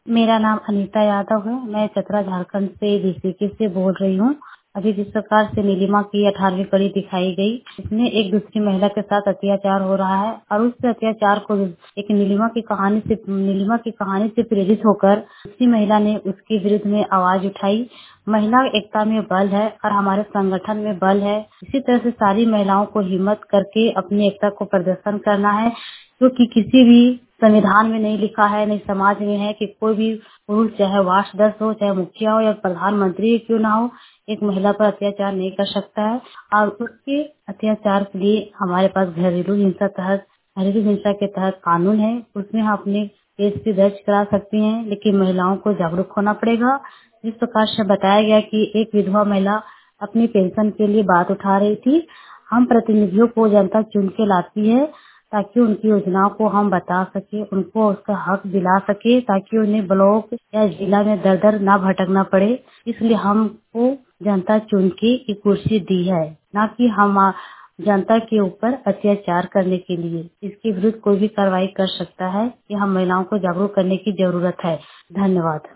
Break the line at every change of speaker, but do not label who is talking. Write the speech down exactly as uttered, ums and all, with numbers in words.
मेरा नाम अनीता यादव है। मैं चतरा झारखंड से ऋषिकेश से बोल रही हूँ। अभी जिस प्रकार से नीलिमा की अठारहवीं कड़ी दिखाई गई, इसमें एक दूसरी महिला के साथ अत्याचार हो रहा है और उस अत्याचार को एक नीलिमा की कहानी से नीलिमा की कहानी से प्रेरित होकर दूसरी महिला ने उसके विरुद्ध में आवाज उठाई। महिला एकता में बल है और हमारे संगठन में बल है। इसी तरह से सारी महिलाओं को हिम्मत करके अपनी एकता को प्रदर्शन करना है, क्योंकि किसी भी संविधान में नहीं लिखा है, नहीं समाज में है कि कोई भी पुरुष चाहे वार्ड सदस्य हो, चाहे मुखिया हो या प्रधानमंत्री क्यों ना हो, एक महिला पर अत्याचार नहीं कर सकता है। और उसके अत्याचार के लिए हमारे पास घरेलू हिंसा तहत घरेलू हिंसा के तहत कानून है, उसमें हम अपने केस भी दर्ज करा सकती हैं, लेकिन महिलाओं को जागरूक होना पड़ेगा। जिस प्रकार से बताया गया कि एक विधवा महिला अपनी पेंशन के लिए बात उठा रही थी, हम प्रतिनिधियों को जनता चुन के लाती है ताकि उनकी योजनाओं को हम बता सके, उनको उसका हक दिला सके, ताकि उन्हें ब्लॉक या जिला में दर दर ना भटकना पड़े। इसलिए हमको जनता चुन के एक कुर्सी दी है, ना कि हम जनता के ऊपर अत्याचार करने के लिए। इसके विरुद्ध कोई भी कार्रवाई कर सकता है। ये हम महिलाओं को जागरूक करने की जरूरत है। धन्यवाद।